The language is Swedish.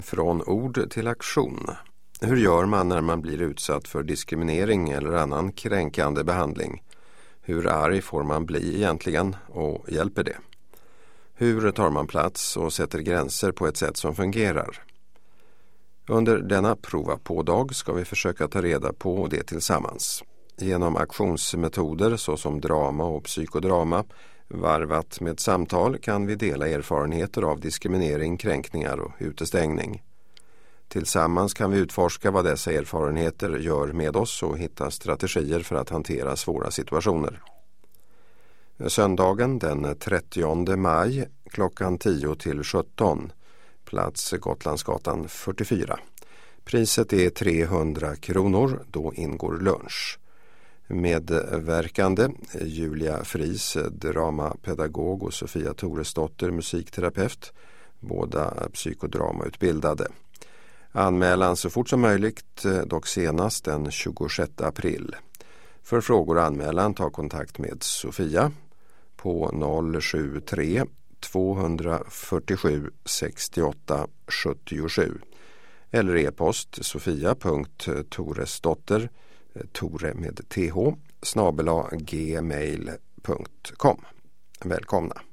Från ord till aktion. Hur gör man när man blir utsatt för diskriminering eller annan kränkande behandling? Hur arg får man bli egentligen och hjälper det? Hur tar man plats och sätter gränser på ett sätt som fungerar? Under denna prova på-dag ska vi försöka ta reda på det tillsammans. Genom aktionsmetoder såsom drama och psykodrama, varvat med samtal, kan vi dela erfarenheter av diskriminering, kränkningar och utestängning. Tillsammans kan vi utforska vad dessa erfarenheter gör med oss och hitta strategier för att hantera svåra situationer. Söndagen den 30 maj klockan 10 till 17, plats Gotlandsgatan 44. Priset är 300 kronor, då ingår lunch. Medverkande Julia Fries, dramapedagog, och Sofia Toresdotter, musikterapeut, båda psykodramautbildade. Anmälan så fort som möjligt, dock senast den 26 april. För frågor och anmälan ta kontakt med Sofia på 073 247 68 77 eller e-post sofia.toresdotter, Tore med th, @gmail.com. Välkomna!